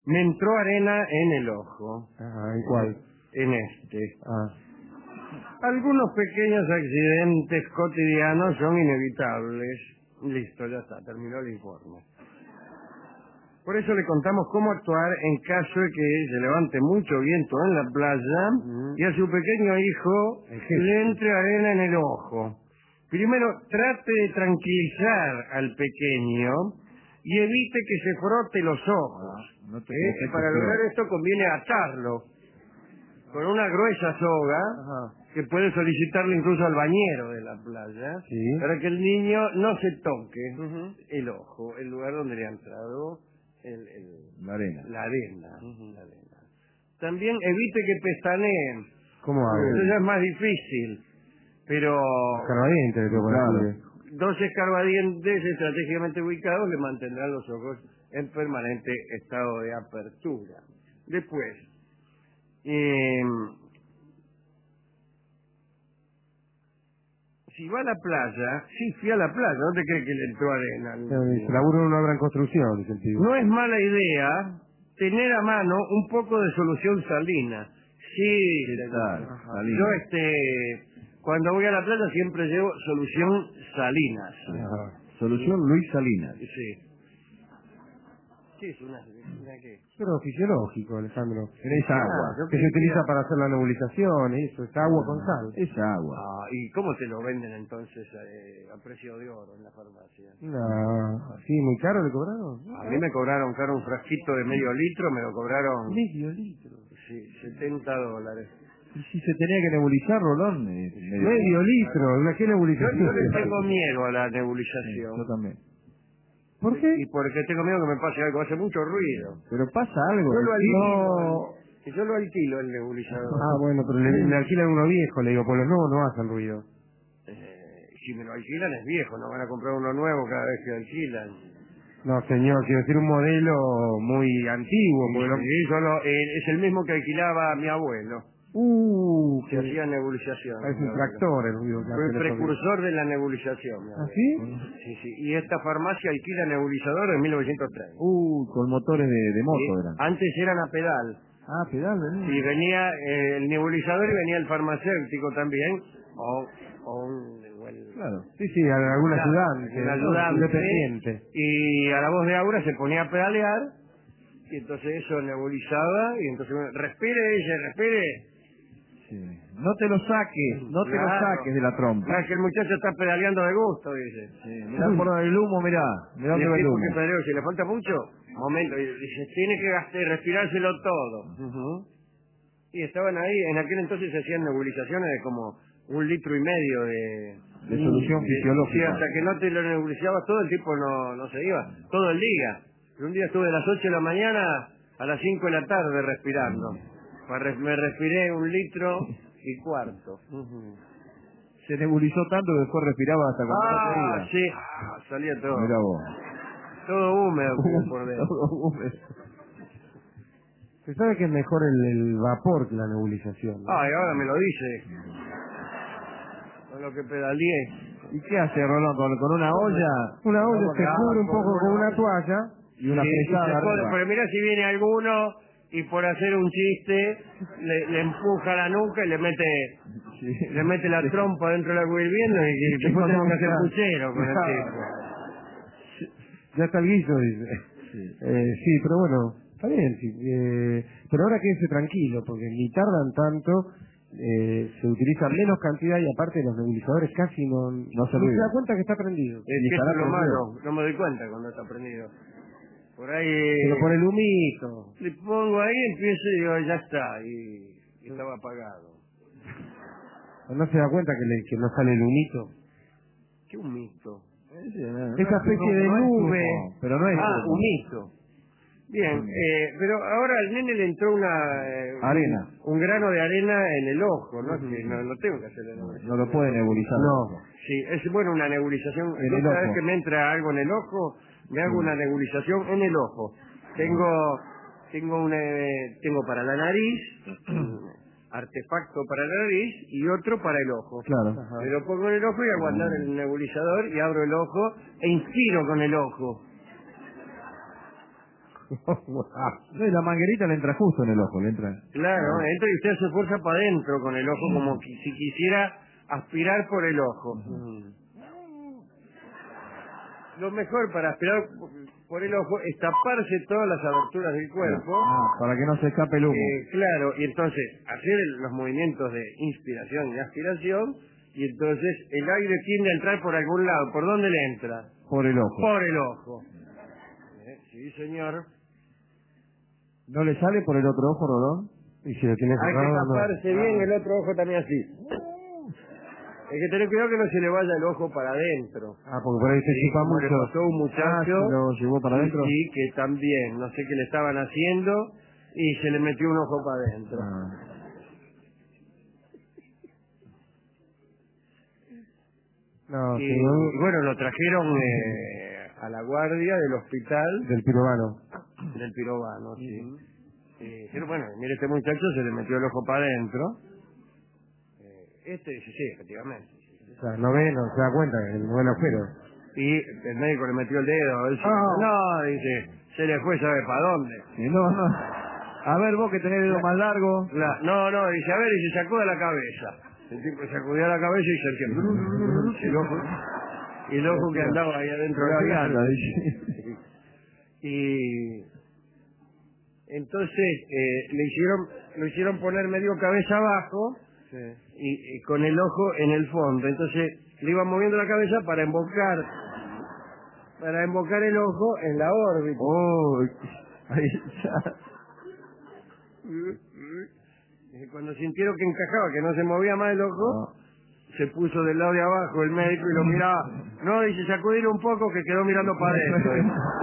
Me entró arena en el ojo. ¿En cuál? En este. Algunos pequeños accidentes cotidianos son inevitables. Listo, ya está, terminó el informe. Por eso le contamos cómo actuar en caso de que se levante mucho viento en la playa y a su pequeño hijo le entre arena en el ojo. Primero, trate de tranquilizar al pequeño y evite que se frote los ojos. Para lograr esto conviene atarlo con una gruesa soga que puede solicitarle incluso al bañero de la playa para que el niño no se toque el ojo, el lugar donde le ha entrado la arena. También evite que pestanee. ¿Cómo hago? Eso ya es más difícil, pero Escarbadientes, dos escarbadientes estratégicamente ubicados le mantendrán los ojos en permanente estado de apertura. Después, si va a la playa, fui a la playa, ¿no te crees que le entró arena? Se labura en una gran construcción, dice el tío. No es mala idea tener a mano un poco de solución salina. Sí, yo cuando voy a la playa siempre llevo solución Salinas. Solución Luis Salinas. Sí. Sí, es una ¿qué? Pero fisiológico, Alejandro. Es agua. Que se utiliza para hacer la nebulización, eso, es agua con sal. Es agua. ¿Y cómo te lo venden entonces a precio de oro en la farmacia? No, ¿sí, muy caro le cobraron? A mí me cobraron caro un frasquito de medio litro, me lo cobraron... ¿Medio litro? Sí, $70. ¿Y si se tenía que nebulizar, Rolón? Medio litro, ¿qué nebulización? Yo le tengo miedo a la nebulización. Sí, yo también. ¿Por qué? Y porque tengo miedo que me pase algo, hace mucho ruido. Pero pasa algo. Yo lo alquilo el nebulizador. Bueno, pero le alquilan uno viejo, le digo, por los nuevos no hacen ruido. Si me lo alquilan es viejo, no van a comprar uno nuevo cada vez que alquilan. No, señor, quiero decir un modelo muy antiguo. Es el mismo que alquilaba mi abuelo. Que hacía nebulización. Es un tractor el ruido. Fue el precursor de la nebulización. ¿Ah, sí? Sí. Y esta farmacia alquila nebulizadores en 1930. Con motores de moto eran. Antes eran a pedal. Pedal, venía. Y venía el nebulizador y venía el farmacéutico también. Claro. Sí, algún ayudante. Un ayudante. Independiente. Y a la voz de Aura se ponía a pedalear. Y entonces eso nebulizaba. Y entonces, respire. Sí. No te lo saques, lo saques de la trompa. Es que el muchacho está pedaleando de gusto, dice. Mirá por el humo, mirá dónde va el humo. Si le falta mucho, momento, dice, tiene que respirárselo todo. Y estaban ahí, en aquel entonces se hacían nebulizaciones de como 1,5 litros de solución fisiológica. Sí, hasta que no te lo nebulizabas todo, el tipo no se iba, todo el día. Y un día estuve de las 8 de la mañana a las 5 de la tarde respirando. Me respiré 1,25 litros. Se nebulizó tanto que después respiraba hasta cuando no sí, salía todo. Mirá vos. Todo húmedo por dentro. Todo húmedo. Se sabe que es mejor el vapor que la nebulización, ¿no? Y ahora me lo dice. Con lo que pedaleé. ¿Y qué hace, Rolón? ¿Con una olla? Una olla se cubre un poco con una toalla y una pesada arriba. Pero mira si viene alguno y por hacer un chiste le empuja la nuca y le mete la trompa dentro de la hirviendo y después tenemos que hacer puchero con el tipo. Ya está el guiso, dice. Sí, pero bueno, está bien. Sí, pero ahora quédese tranquilo, porque ni tardan tanto, se utiliza menos cantidad y aparte los nebulizadores casi no se da cuenta que está prendido. Es que eso es lo malo, no me doy cuenta cuando está prendido. Por ahí... Pero por el humito. Le pongo ahí, empiezo y digo, ya está, y estaba apagado. ¿No se da cuenta que no sale el humito? ¿Qué humito? Esa especie de nube. Pero no es humito. Bien, pero ahora al nene le entró arena. Un grano de arena en el ojo, ¿no? No tengo que hacer la nebulización. No lo puede nebulizar. No. Sí, es bueno una nebulización. Cada vez que me entra algo en el ojo, me hago una nebulización en el ojo. Tengo para la nariz, artefacto para la nariz y otro para el ojo. Claro. Me lo pongo en el ojo y hago andar el nebulizador y abro el ojo e inspiro con el ojo. No, y la manguerita le entra justo en el ojo, le entra. Claro, entra y usted hace fuerza para adentro con el ojo, como si quisiera aspirar por el ojo. Lo mejor para aspirar por el ojo es taparse todas las aberturas del cuerpo. Para que no se escape el humo. Claro, y entonces hacer los movimientos de inspiración y aspiración, y entonces el aire tiende a entrar por algún lado. ¿Por dónde le entra? Por el ojo. Por el ojo. Sí, señor. ¿No le sale por el otro ojo, Rodón? Y si lo tiene Hay que cerrado, taparse bien el otro ojo también así. Hay que tener cuidado que no se le vaya el ojo para adentro. porque por ahí se chupa Como le mucho. pasó a un muchacho. ¿se lo llevó para adentro? Sí, que también, no sé qué le estaban haciendo y se le metió un ojo para adentro. No, Y, sí, no, y bueno, lo trajeron a la guardia del hospital del pirobano. del Pirobano, sí. Pero bueno, mire, este muchacho se le metió el ojo para adentro. Este dice, sí, efectivamente. O sea, no ve, no se da cuenta que no ve el agujero. Y el médico le metió el dedo. Él dice, no, dice, se le fue, ¿sabe para dónde? Sí, no. A ver, vos que tenés dedo más largo. No, dice, a ver, y se sacude la cabeza. El tipo sacudía la cabeza y se el ojo que andaba ahí adentro de la garganta. Y entonces lo hicieron poner medio cabeza abajo y con el ojo en el fondo. Entonces le iban moviendo la cabeza para embocar el ojo en la órbita. Y cuando sintieron que encajaba, que no se movía más el ojo, se puso del lado de abajo el médico y lo miraba. No, dice, sacudir un poco que quedó mirando para adentro.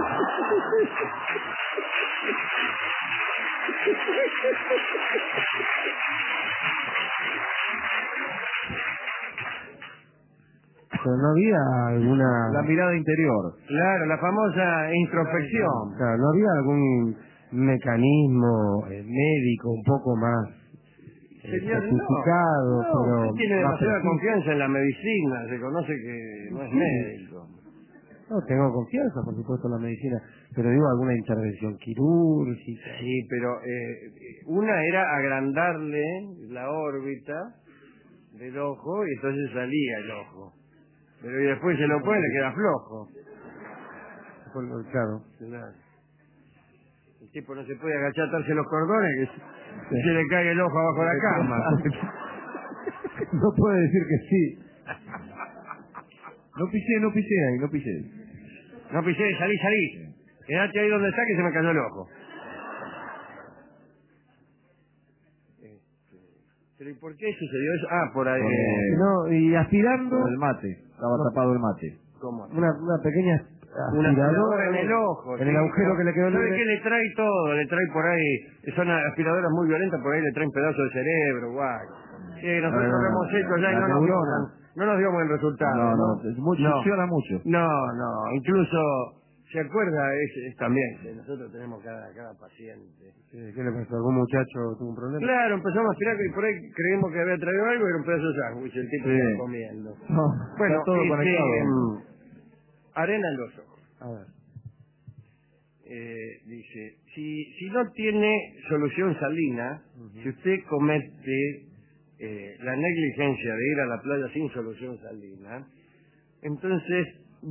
Pero no había alguna... La mirada interior. Claro, la famosa introspección. Claro, no había algún mecanismo médico un poco más Señor, sofisticado, pero usted tiene más demasiada preciso. confianza en la medicina, se conoce que no es médico. No, tengo confianza, por supuesto, en la medicina, pero digo alguna intervención quirúrgica. Sí, pero una era agrandarle la órbita del ojo y entonces salía el ojo. Pero y después se lo pone, le queda flojo. Claro. El tipo no se puede agachar, atarse los cordones, que se le cae el ojo abajo de la cama. No puede decir que sí. No pisé ahí, no pisé. No pisé, salí. Quédate ahí donde está que se me cayó el ojo. ¿Pero y por qué sucedió eso? Por ahí. No, y aspirando... Por el mate, estaba tapado el mate. ¿Cómo? Una pequeña Una aspiradora en el ojo. En el agujero que le quedó ¿Sabe libre. qué le trae todo? Le trae por ahí, son aspiradoras muy violentas, por ahí le traen pedazos de cerebro, guay. Nosotros lo hemos hecho ya y no nos dio buen resultado. Funciona mucho. No, incluso, ¿se acuerda? Es también, que nosotros tenemos cada paciente. ¿Qué le pasó? ¿Algún muchacho tuvo un problema? Claro, empezamos a aspirar y por ahí creímos que había traído algo y era un pedazo de sándwich, el tipo estaba comiendo. Bueno, está todo conectado. arena en los ojos. A ver. Dice, si no tiene solución salina, si usted comete la negligencia de ir a la playa sin solución salina, entonces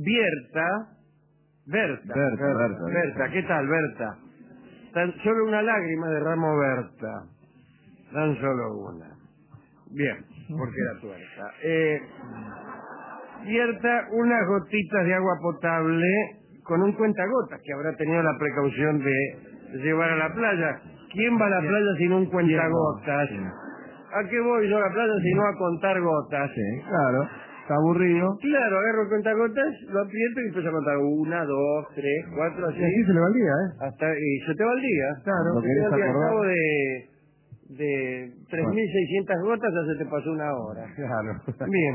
Berta, ¿qué tal, Berta? Tan solo una lágrima derramó Berta, tan solo una. Bien, porque era tuerta. Vierta unas gotitas de agua potable con un cuentagotas que habrá tenido la precaución de llevar a la playa. ¿Quién va a la playa sin un cuentagotas? ¿A qué voy yo a la playa si no a contar gotas? Sí, claro. Está aburrido. Claro, agarro el cuentagotas, lo aprieto y empiezo a contar 1, 2, 3, 4, así. Y así se le va el día, Y se te va el día. Claro. Lo querés Al acordar. cabo de 3.600 gotas ya se te pasó una hora. Claro. Bien,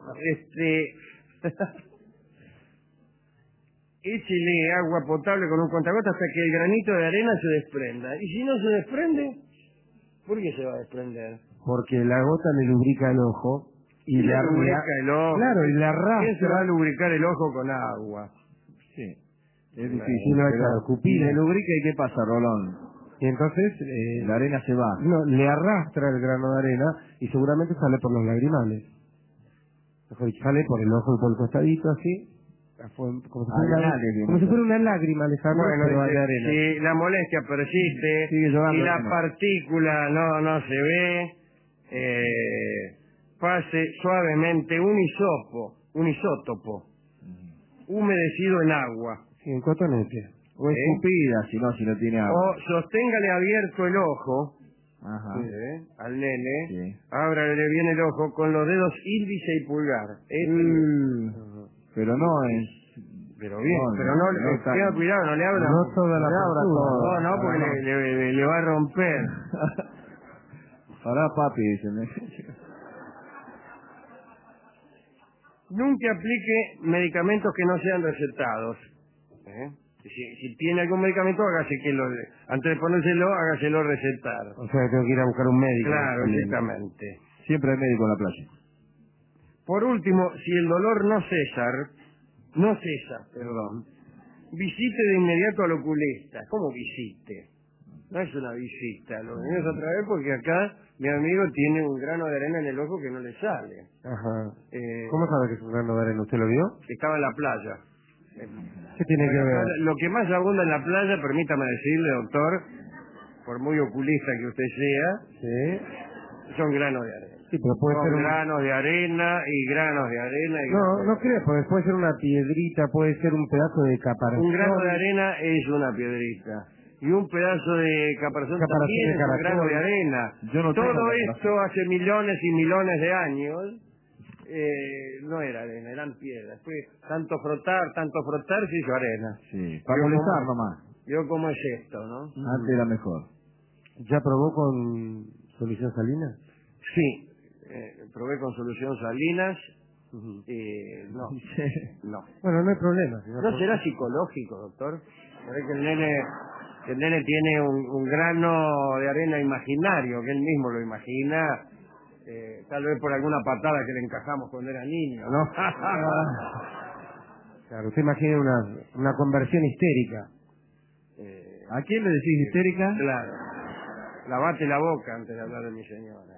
échele agua potable con un cuentagotas hasta que el granito de arena se desprenda. Y si no se desprende, ¿por qué se va a desprender? Porque la gota le lubrica el ojo y le lubrica el ojo. Claro, y le arrastra. ¿Quién se va a lubricar el ojo con agua? Sí. Es difícil. Y le lubrica y ¿qué pasa, Rolón? Y entonces La arena se va. no, le arrastra el grano de arena y seguramente sale por los lagrimales. Mejor dicho, sale por el ojo y por el costadito así, como si fuera una lágrima, Alejandro, pero de arena. Si la molestia persiste Sigue llorando, y la hermano. partícula no se ve, pase suavemente un isótopo humedecido en agua. Sí, en cotonete. O escupida, si no tiene agua. O sosténgale abierto el ojo. Ajá. Al nene, Sí. ábrale bien el ojo con los dedos índice y pulgar. Pero no es... Pero bien, tenga cuidado, no le abra. No toda la No, apertura. porque le va a romper. Pará, papi, dice. Nunca aplique medicamentos que no sean recetados. Si tiene algún medicamento, antes de ponérselo, hágaselo recetar. O sea, tengo que ir a buscar un médico. Claro, exactamente. Siempre hay médico en la playa. Por último, si el dolor no cesa, visite de inmediato al oculista. ¿Cómo visite? No es una visita, lo venimos otra vez porque acá mi amigo tiene un grano de arena en el ojo que no le sale. Ajá. ¿Cómo sabe que es un grano de arena? ¿Usted lo vio? Estaba en la playa. ¿Qué tiene que ver? Lo que más abunda en la playa, permítame decirle, doctor, por muy oculista que usted sea, Sí. son granos de arena. Sí, pero puede ser granos de arena y granos de arena. No creo, porque puede ser una piedrita, puede ser un pedazo de caparazón. Un grano de arena es una piedrita. Y un pedazo de caparazón también es un grano de arena. Todo esto hace millones y millones de años no era arena, eran piedras. Después, tanto frotar, se hizo arena. Sí, para molestar nomás. Yo cómo es esto, ¿no? Antes era mejor. ¿Ya probó con solución salina? Sí, probé con solución Salinas. No. Bueno, no hay problema. ¿No será psicológico, doctor? ¿Será que el nene tiene un grano de arena imaginario, que él mismo lo imagina? Tal vez por alguna patada que le encajamos cuando era niño, ¿no? Claro, usted imagina una conversión histérica. ¿A quién le decís histérica? Claro. Lavate la boca antes de hablar de mi señora.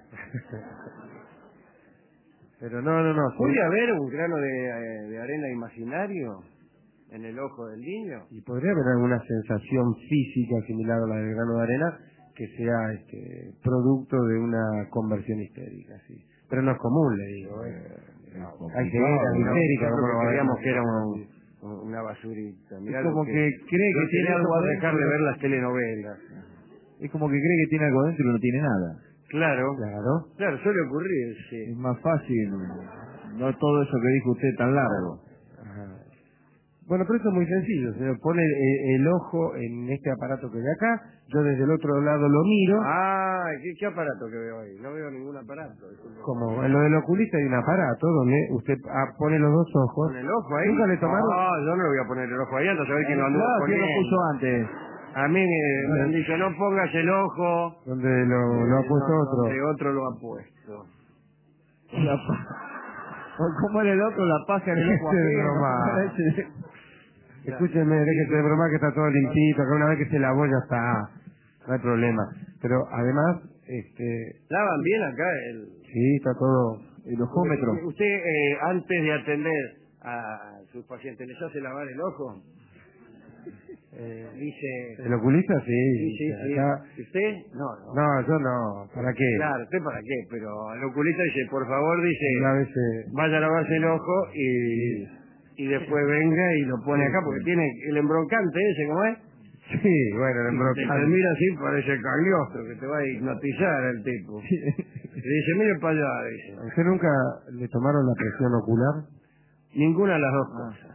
Pero no. ¿Puede haber un grano de arena imaginario en el ojo del niño? Y podría haber alguna sensación física similar a la del grano de arena que sea producto de una conversión histérica, sí. Pero no es común, le digo. Hay cegueras histéricas. Nosotros creíamos que era una basurita. Mirá es como que cree que tiene algo por adentro. dejar de ver las telenovelas. Es como que cree que tiene algo adentro y no tiene nada. Claro, suele ocurrir, sí. Es más fácil. No todo eso que dijo usted tan largo. Ajá. Bueno, pero eso es muy sencillo. Se pone el ojo en este aparato que ve acá, yo desde el otro lado lo miro. Ah, ¿qué aparato que veo ahí? No veo ningún aparato. Como en lo del oculista hay un aparato donde usted pone los dos ojos. ¿Con el ojo ahí? ¿Nunca le tomaron? No, yo no le voy a poner el ojo ahí, anda a saber quién lo anduvo ¿Quién poniendo. lo puso antes? A mí me han dicho, no pongas el ojo Donde lo ha puesto otro. donde otro lo ha puesto. ¿Cómo era el otro? La paja en el ojo. Escúcheme, déjese de broma que está todo limpito, que una vez que se lavó ya está, no hay problema. Pero además, ¿Lavan bien acá sí, está todo. El ojómetro. ¿Usted, antes de atender a sus pacientes, les hace lavar el ojo? Dice... ¿El oculista? Sí. Sí. Acá... ¿Usted? No, yo no. ¿Para qué? Claro, ¿usted para qué? Pero el oculista dice, por favor, dice, Una vez, vaya a lavarse el ojo y después venga y lo pone acá, porque tiene el embroncante ese, ¿cómo es? Sí, bueno, el Te embroncante. mira así, parece Cagliostro, que te va a hipnotizar el tipo. Y dice, mire para allá, dice. ¿A usted nunca le tomaron la presión ocular? Ninguna de las dos cosas.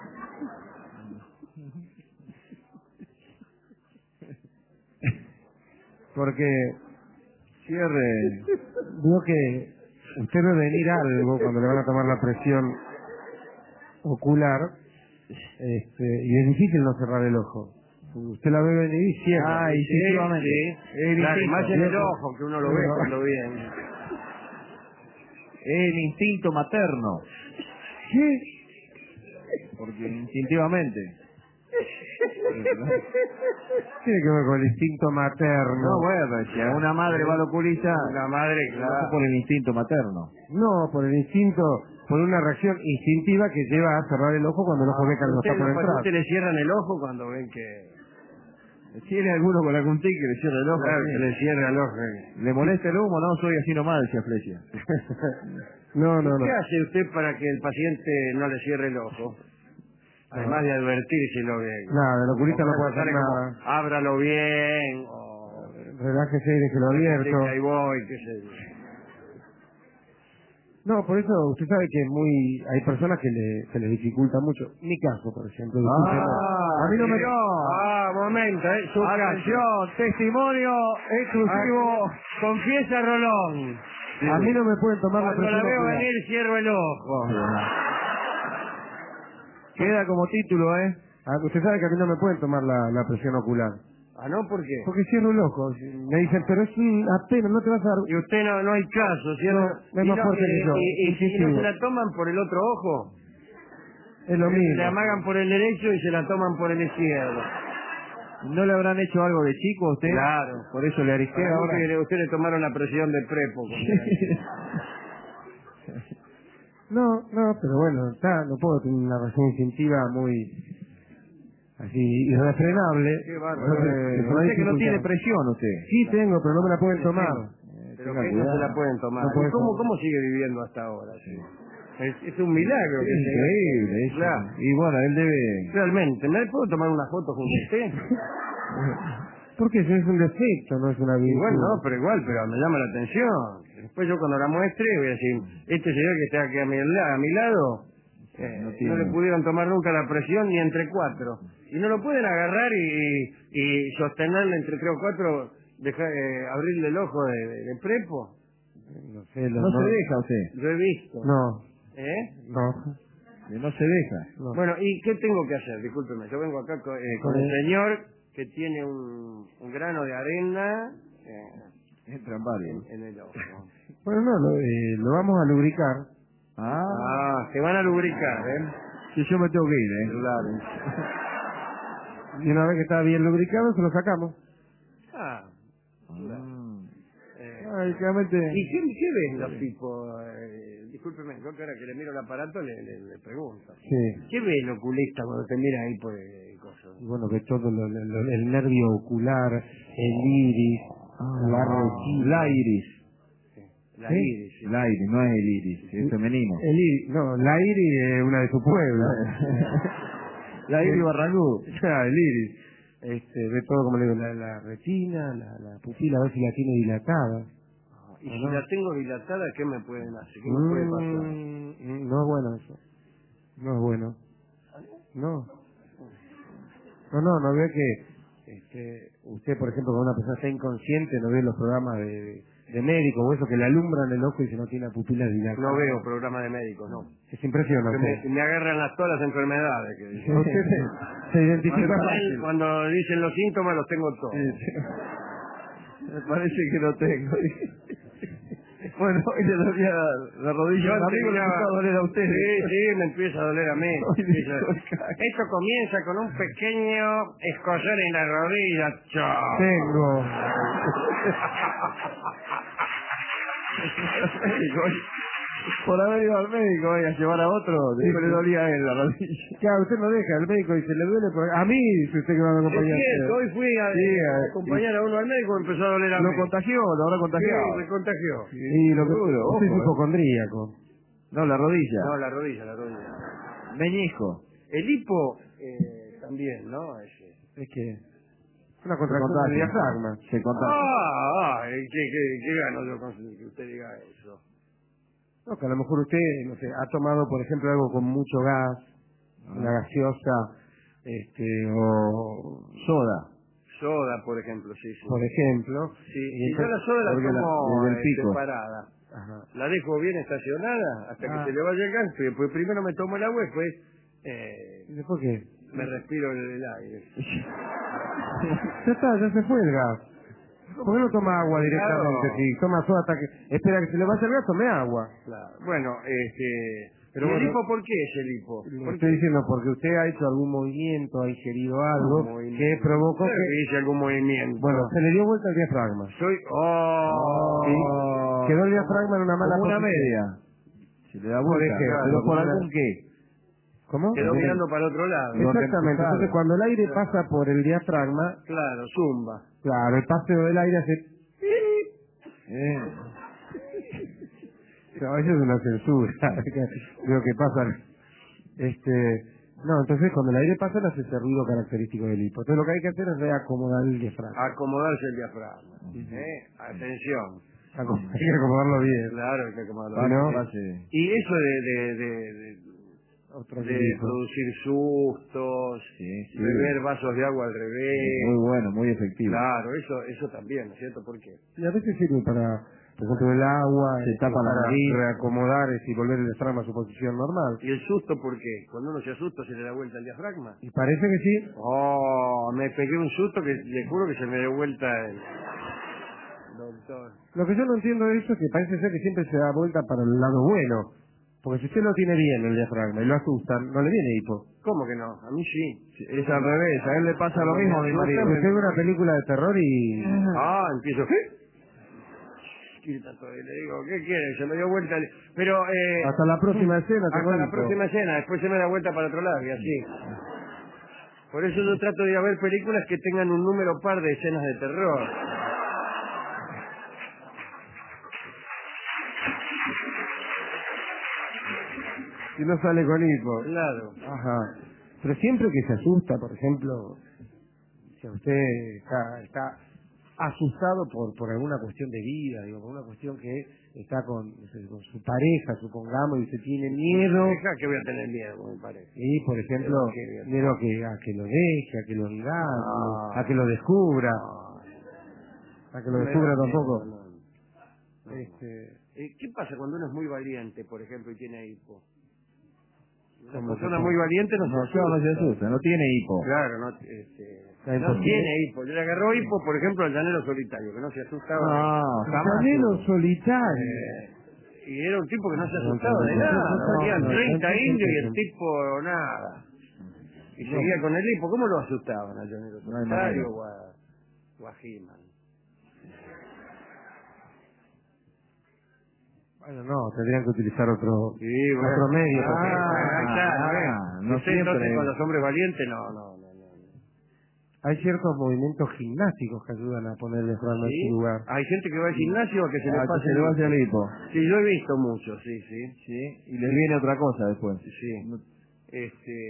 Porque Cierre. veo que usted ve venir algo cuando le van a tomar la presión ocular, y es difícil no cerrar el ojo. Usted la ve venir y cierra. Instintivamente. Claro, más en el ojo, que uno lo ve cuando viene. Es el instinto materno. ¿Qué? Porque instintivamente. Tiene que ver con el instinto materno. No, bueno, si a una madre va al oculista, La madre, no claro. por el instinto materno. No, por el instinto, por una reacción instintiva que lleva a cerrar el ojo cuando el ojo ve que algo está por entrar. Ustedes le cierran el ojo cuando ven que... ¿Tiene alguno con algún tic que le cierra el ojo? Claro, Sí. que le cierra el ojo. ¿Le molesta el humo? No, soy así nomás, decía Flesia. No. ¿Qué hace usted para que el paciente no le cierre el ojo? Además de advertírselo bien. Nada, el oculista no puede hacer Sale como, nada. ábralo bien, o... Relájese y déjelo abierto. Ahí voy, qué sé yo. No, por eso usted sabe que hay personas que se les dificulta mucho. Mi caso, por ejemplo. Ah, a mí no me... Momento, su atención, testimonio exclusivo. Confiesa Rolón. A mí no me pueden tomar la Cuando presión la veo ocular. venir, cierro el ojo. Queda como título, ¿eh? Usted sabe que a mí no me pueden tomar la presión ocular. Ah, ¿no? ¿Por qué? Porque cierro el ojo. Me dicen, pero es apenas, no te vas a dar... Y usted no hay caso, ¿cierto? No, es más fuerte que yo. Y si no Instintivo. se la toman por el otro ojo, Es lo mismo. le amagan por el derecho y se la toman por el izquierdo. ¿No le habrán hecho algo de chico a usted? Claro. Por eso le arisqué Para ahora. que usted le tomaron la presión de prepo. No, pero bueno, no puedo tener una reacción instintiva muy así irrefrenable. Qué bárbaro. Usted que no tiene presión, usted. Sí tengo, pero no me la pueden tomar. Pero que no se la pueden tomar. No puede ¿Y cómo, tomar. cómo sigue viviendo hasta ahora? Sí. Es un milagro. Es increíble eso. Claro. Y bueno, él debe... Realmente, ¿me puedo tomar una foto junto a usted? Porque eso es un defecto, no es una virtud. Igual no, pero me llama la atención. Después yo cuando la muestre voy a decir, este señor que está aquí a mi lado, no le pudieron tomar nunca la presión ni entre cuatro. Y no lo pueden agarrar y sostenerle entre tres o cuatro, abrirle el ojo de prepo. No sé, No se deja usted. Lo he visto. No, ¿Eh? no. No se deja. No. Bueno, ¿y qué tengo que hacer? Discúlpeme, yo vengo acá con el señor que tiene un grano de arena Entran varios. en el ojo. Bueno, no, lo vamos a lubricar. Se van a lubricar, ¿eh? Si yo me tengo que ir, ¿eh? Claro. Y una vez que está bien lubricado, se lo sacamos. Lógicamente... ¿Y qué ven los tipos? Discúlpeme, yo que ahora que le miro el aparato le pregunto. Sí. ¿Qué ve el oculista cuando te mira ahí por el coso? Y bueno, ve todo el nervio ocular, el iris, la retina. La iris. La iris. Sí. La iris, no es el iris, es femenino. El iris, no, la iris es una de su pueblo. La iris Barrangú. Ya, el iris. Ve todo, como le digo, la retina, la pupila, a ver si la tiene dilatada. Y si la tengo dilatada, ¿qué me pueden hacer? ¿Qué me puede pasar? No es bueno eso. No es bueno. No. No ve que usted, por ejemplo, cuando una persona está inconsciente, no ve los programas de médicos o eso que le alumbran el ojo y se no tiene la pupila dilatada. No veo programa de médicos, no. Es impresionante. Me agarran todas las enfermedades. Que dicen. Usted se identifica Cuando dicen los síntomas, los tengo todos. Me parece que lo tengo. Bueno, hoy le dolía la rodilla. Yo amigo, le empezó a doler a usted. Sí, me empieza a doler a mí. Esto comienza con un pequeño escozor en la rodilla. ¡Chao! Tengo. Por haber ido al médico hoy a llevar a otro, después le dolía a él la rodilla. Claro, usted no deja, el médico dice, le duele, a mí, si usted que me va a acompañar. Es cierto, hoy fui a acompañar a uno al médico y empezó a doler a mí. Lo contagió, lo habrá contagiado. Sí, me contagió. Y lo que Seguro, usted es ojo, hipocondríaco. No, la rodilla. No, la rodilla. Meñisco. El hipo también, ¿no? Es que es una contracción del diafragma. Se contagia. ¿Qué gano yo con que usted diga eso? No, que a lo mejor usted, no sé, ha tomado, por ejemplo, algo con mucho gas, una gaseosa, o Soda, por ejemplo, sí. por ejemplo. Sí, y yo la soda la tomo desde el pico. separada. Ajá. La dejo bien estacionada hasta que se le vaya el gas. Pues primero me tomo el agua y después ¿Y después qué? me respiro el aire. Ya está, ya se fue el gas. ¿Por qué no toma agua directamente? Claro. Si toma soda hasta que... Espera que se le vaya el gas, tome agua. Claro. Bueno, ¿Y el hipo por qué es el hipo? Le estoy diciendo porque usted ha hecho algún movimiento, ha ingerido algo que provocó que... hice algún movimiento. Bueno, se le dio vuelta el diafragma. Sí. Quedó el diafragma en una mala como una posición. media. Se le da vuelta. Pero por algún qué. ¿Cómo? Quedó mirando para otro lado. Exactamente. Entonces, cuando el aire pasa por el diafragma... Claro, zumba. Claro, el paseo del aire hace... No, eso es una censura. Lo que pasa... No, entonces cuando el aire pasa, le hace ese ruido característico del hipo. Entonces lo que hay que hacer es reacomodar el diafragma. Acomodarse el diafragma. Atención. Hay que acomodarlo bien. Claro, hay que acomodarlo bien. Y eso de producir sustos, beber vasos de agua al revés. Muy bueno, muy efectivo. Claro, eso también, ¿no es cierto? ¿Por qué? Y a veces sirve para, por ejemplo, el agua, se tapa la para nariz, reacomodar y volver el diafragma a su posición normal. ¿Y el susto por qué? Cuando uno se asusta se le da vuelta el diafragma. Y parece que sí. Oh, me pegué un susto que le juro que se me dio vuelta el... Doctor. Lo que yo no entiendo de eso es que parece ser que siempre se da vuelta para el lado bueno. Porque si usted no tiene bien el diafragma y lo asustan, no le viene hipo. ¿Cómo que no? A mí sí. Es al revés, a él le pasa lo mismo a mi marido. Usted ve una película de terror y... Empiezo... Y le digo, ¿qué quiere? Se me dio vuelta el... Pero... hasta la próxima escena. Hasta la próxima escena, después se me da vuelta para otro lado y así. Por eso yo trato de ir a ver películas que tengan un número par de escenas de terror. Si no sale con hipo. Claro. Ajá. Pero siempre que se asusta, por ejemplo, si usted está asustado por alguna cuestión de vida, digo, por una cuestión que está con su pareja, supongamos, y usted tiene miedo. ¿Qué voy a tener miedo, me parece? Y, por ejemplo, miedo a que lo deje, a que lo engañe, a que lo descubra. A que lo descubra tampoco. ¿Qué pasa cuando uno es muy valiente, por ejemplo, y tiene hipo? Una Como persona muy valiente no se asusta. No tiene hipo. Claro, no tiene hipo. Le agarró hipo, por ejemplo, al llanero solitario, que no se asustaba. Llanero solitario. Y era un tipo que no se asustaba de nada. Tenían 30 indios y el tipo nada. Y seguía con el hipo. ¿Cómo lo asustaban al llanero solitario o a He-Man? Bueno, no, tendrían que utilizar otro medio. No sé, entonces con los hombres valientes no. Hay ciertos movimientos gimnásticos que ayudan a poner el diafragma en su lugar. Hay gente que va al gimnasio a que se le pase se le va hacia el hipo. Sí, yo he visto mucho, sí. Y le viene otra cosa después. Sí.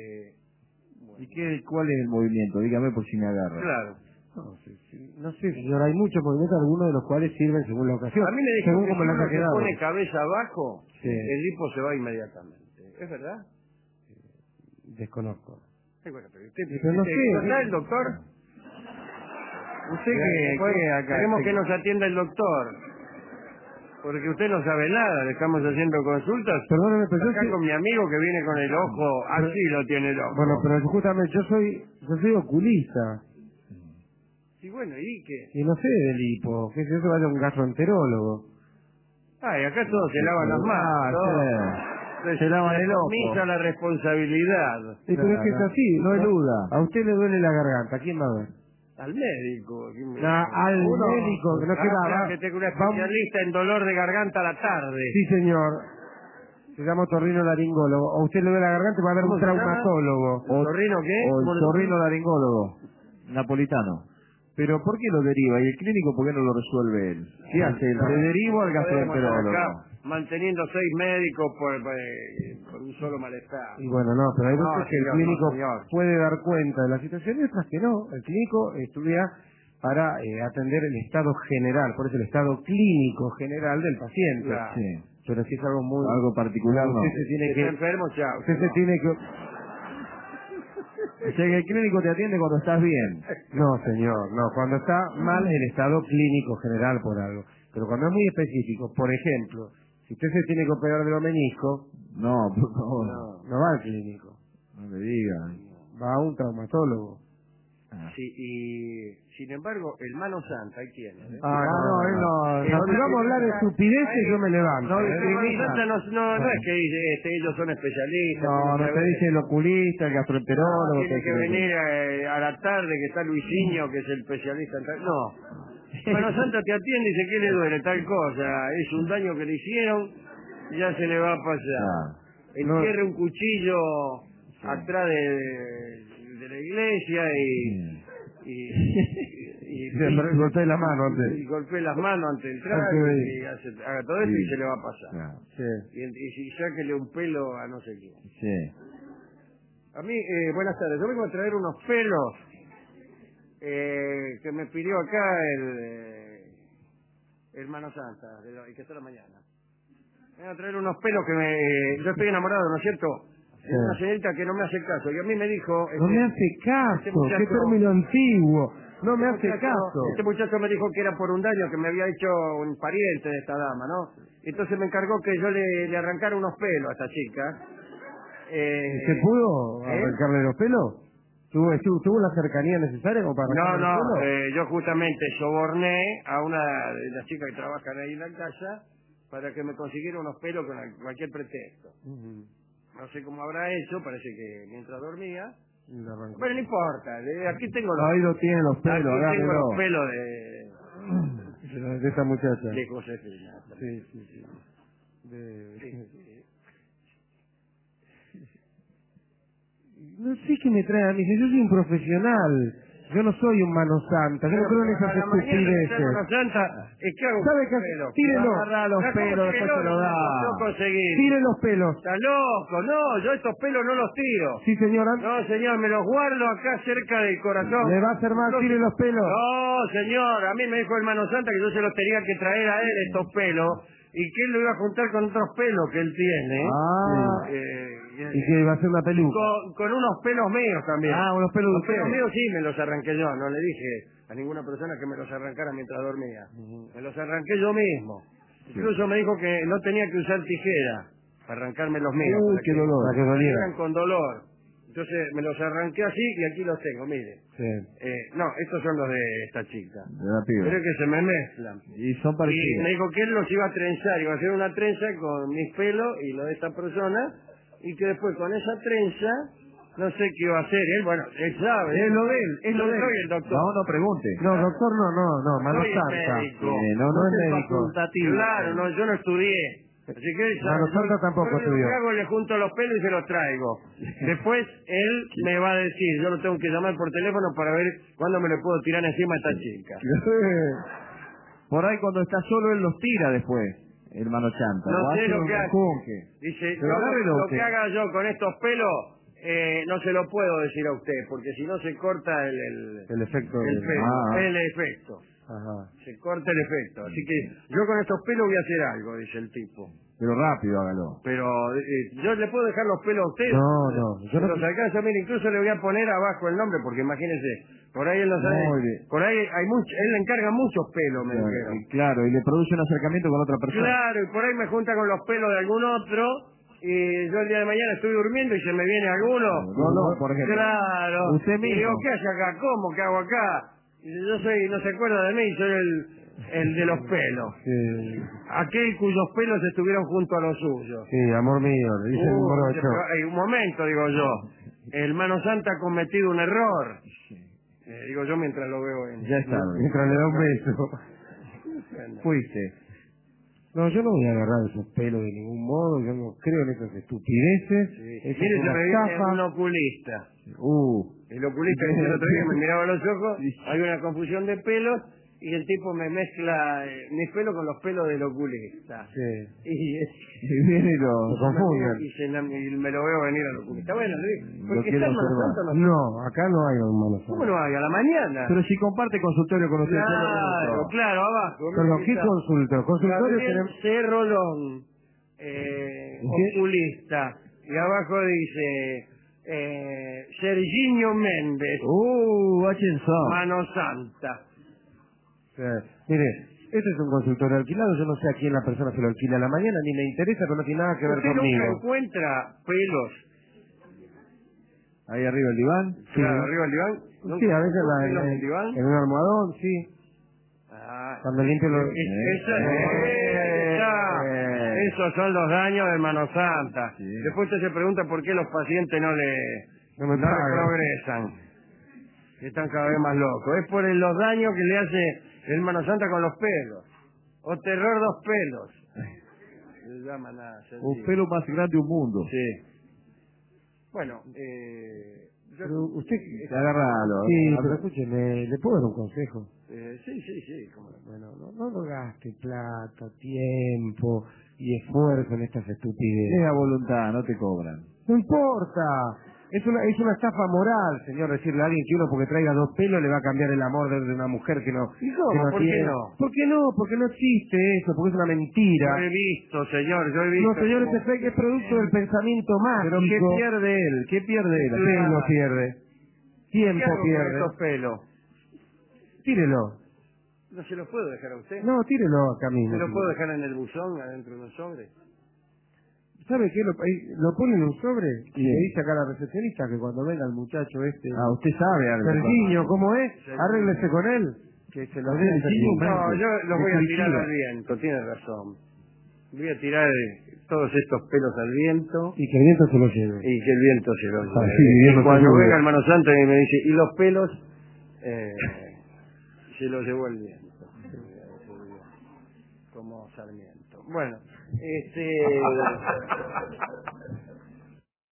¿Y cuál es el movimiento? Dígame por si me agarro. Claro. No sé, señor, hay muchos movimientos, algunos de los cuales sirven según la ocasión. A mí me dijeron que si uno se quedado. pone cabeza abajo, el hipo se va inmediatamente. ¿Es verdad? Desconozco. Bueno, pero no sé. ¿No está el doctor? Usted queremos que nos atienda el doctor. Porque usted no sabe nada, le estamos haciendo consultas. Perdóneme, pero acá con mi amigo que viene con el ojo, así lo tiene el ojo. Bueno, pero justamente yo soy oculista. Y bueno, ¿y qué? Y no sé del hipo, que si yo se vaya a un gastroenterólogo. Ay, acá todos se lavan las manos. Se lavan el ojo. Misa la responsabilidad. Pero es que es así, no eluda. A usted le duele la garganta, ¿a quién va a ver? Al médico. Al médico, que no queda. Que tengo una especialista en dolor de garganta a la tarde. Sí, señor. Se llama otorrinolaringólogo. O usted le duele la garganta y va a ver un traumatólogo. ¿Otorrino qué? O el otorrinolaringólogo napolitano. Pero ¿por qué lo deriva? ¿Y el clínico por qué no lo resuelve él? ¿Qué hace? ¿Se deriva al gastroenterólogo? Manteniendo 6 médicos por un solo malestar. Y bueno, no, pero hay veces que el clínico señor. puede dar cuenta de la situación y otras que no. El clínico estudia para atender el estado general, por eso el estado clínico general del paciente. Claro. Sí. Pero si es algo particular, no. Usted se tiene que... Está enfermo, chao. Usted se tiene que... O sea que el clínico te atiende cuando estás bien. No, señor, no. Cuando está mal el estado clínico general por algo. Pero cuando es muy específico, por ejemplo, si usted se tiene que operar de los meniscos, no, por favor. No va al clínico. No le diga. Va a un traumatólogo. Sí, y sin embargo, el Mano Santa, ahí tiene. Él no. Si vamos a hablar de estupideces, yo me levanto. No, el Mano Santa no es que dice, ellos son especialistas. No te dice el oculista, el gastroenterólogo. Tiene que venir a la tarde, que está Luisinho, que es el especialista en tal... No. Mano Santa te atiende y dice, ¿qué le duele? Tal cosa. Es un daño que le hicieron, ya se le va a pasar. Entierre un cuchillo atrás de la iglesia y golpee la mano antes. Y golpee las manos antes de entrar y haga todo esto y se le va a pasar. Y sáquele un pelo a no sé quién. A mí, buenas tardes, yo vengo a traer unos pelos que me pidió acá el Mano Santa, el que está la mañana. Vengo a traer unos pelos que yo estoy enamorado, ¿no es cierto? Es una señorita que no me hace caso. Y a mí me dijo... No me hace caso, qué término antiguo. No me hace caso. Este muchacho me dijo que era por un daño que me había hecho un pariente de esta dama, ¿no? Entonces me encargó que yo le arrancara unos pelos a esta chica. ¿Se pudo arrancarle los pelos? ¿Tuvo la cercanía necesaria como para arrancarle los pelos? Yo justamente soborné a una de las chicas que trabajan ahí en la casa para que me consiguiera unos pelos con cualquier pretexto. No sé cómo habrá hecho, parece que mientras dormía. Pero no importa, aquí tengo los... Ahí lo tienen los pelos, aquí tengo los pelos de esta muchacha. De Josefina. Sí. No sé qué me trae a mí, yo soy un profesional. Yo no soy un Mano Santa, yo no creo en esas estupideces. Mano Santa, ¿qué hago? ¿Sabe qué? Tírelo. Agarra los pelos, después se lo da. Tire los pelos. Está loco, no, yo estos pelos no los tiro. Sí, señora. No, señor, me los guardo acá cerca del corazón. ¿Le va a hacer mal? Tire los pelos. No, señor, a mí me dijo el Mano Santa que yo se los tenía que traer a él estos pelos y que él lo iba a juntar con otros pelos que él tiene. Y que va a hacer una peluca. Con unos pelos míos también. Unos pelos Los pelos míos sí me los arranqué yo, no le dije a ninguna persona que me los arrancara mientras dormía. Me los arranqué yo mismo. Incluso me dijo que no tenía que usar tijera para arrancarme los míos. Qué dolor. Para que dolieran con dolor. Entonces me los arranqué así y aquí los tengo, mire. No, estos son los de esta chica. Pero es que se me mezclan. Y son parecidos. Y me dijo que él los iba a trenzar, iba a hacer una trenza con mis pelos y los de esta persona, y que después con esa trenza, no sé qué iba a hacer. Él, bueno, él sabe. Es lo de él, Yo soy el doctor. No pregunte. No, doctor, no, Mano Soy Santa. médico. No es médico. Facultativo. Claro, no, yo no estudié. Así que él sabe. Mano Santa tampoco Yo lo estudió. que hago, le junto los pelos y se los traigo. Después él me va a decir, yo lo tengo que llamar por teléfono para ver cuándo me le puedo tirar encima a esta chica. Por ahí cuando está solo él los tira después, el Mano Santa. No sé lo que hace. Junque. Dice, Pero agárrelo lo usted. que haga yo con estos pelos, no se lo puedo decir a usted, porque si no se corta El efecto. el pelo, el efecto. Ajá. Se corta el efecto. Así que yo con estos pelos voy a hacer algo, dice el tipo. Pero rápido hágalo. Pero yo le puedo dejar los pelos a usted. No, yo no. Los alcanzo, mire, incluso le voy a poner abajo el nombre, porque imagínese, por ahí él no sabe. Por ahí hay él le encarga muchos pelos, me dijeron. Claro, y le produce un acercamiento con otra persona. Claro, y por ahí me junta con los pelos de algún otro, y yo el día de mañana estoy durmiendo y se me viene alguno. No, por ejemplo. Claro. Usted mismo. Y digo, ¿qué hace acá? ¿Cómo? ¿Qué hago acá? Y yo soy, no se acuerda de mí, soy el de los pelos. Sí. Aquel cuyos pelos estuvieron junto a los suyos. Sí, amor mío, le dice el morocho. Un momento, digo yo. El Mano Santa ha cometido un error. Digo yo mientras lo veo en... Ya está. Mientras le da un beso. Fuiste. No, yo no voy a agarrar esos pelos de ningún modo, yo no creo en esas estupideces. Sí. Eso Mire, es se una me viene estafa. un oculista. El oculista que el otro día me miraba a los ojos, hay una confusión de pelos y el tipo me mezcla mis pelos con los pelos del oculista. Sí. Y viene y lo confunden. y me lo veo venir al oculista. Bueno, porque quiero está el Mano observar. Santa, No, acá no hay un Mano Santa. ¿Cómo no hay? A la mañana. Pero si comparte consultorio con usted. Claro, abajo. Pero ¿qué consulta? Consultorio Gabriel tenemos... C. Rolón, oculista. Y abajo dice Serginho Méndez, Hutchinson. Mano Santa. Mire, este es un consultorio alquilado, yo no sé a quién la persona se lo alquila a la mañana, ni me interesa, pero no tiene nada que ver ¿Usted conmigo. nunca encuentra pelos? Ahí arriba el diván. Claro, arriba del diván. Sí, a veces ¿Los del diván? en un almohadón, sí. Ah, Cuando limpio los... esos son los daños de Mano Santa. Sí. Después usted se pregunta por qué los pacientes no le progresan. Que están cada vez más locos. Es por los daños que le hace el Mano Santa con los pelos. O terror dos pelos. Se llaman así. Un pelo más grande un mundo. Sí. Bueno, Pero usted... Agárralo. Sí, pero escúcheme, ¿le puedo dar un consejo? sí, cómo no. Bueno, no gaste plata, tiempo y esfuerzo en estas estupideces. Es a voluntad, no te cobran. No importa. Es una estafa moral, señor, decirle a alguien que uno porque traiga 2 pelos le va a cambiar el amor de una mujer que no, ¿Y cómo? que no ¿Por qué tiene. no? ¿Por qué no? Porque no existe eso, porque es una mentira. Yo he visto, señor, yo he visto. No, señor, ese fake es producto del pensamiento mágico. Pero ¿qué pierde él? ¿Qué pierde él? Pelo pierde. ¿Qué Tiempo hago con pierde. estos pelos? Tírelo. ¿No se los puedo dejar a usted? No, tírelo acá mismo. ¿Se los puedo dejar en el buzón, adentro de un sobre? ¿Sabe qué? Lo pone en un sobre y Sí. le dice acá a la recepcionista que cuando venga el muchacho este... Ah, usted sabe algo. Sergiño, ¿cómo es? Arréglese con él. Que se lo dé el No, yo los voy a tirar Definitiva. al viento, tiene razón. Voy a tirar todos estos pelos al viento Y que el viento se lo lleve. y que el viento se los lleve. sí, Y viento cuando se lleve. venga el Mano Santa y me dice, ¿y los pelos? Se los llevó el viento. Como Sarmiento. Bueno,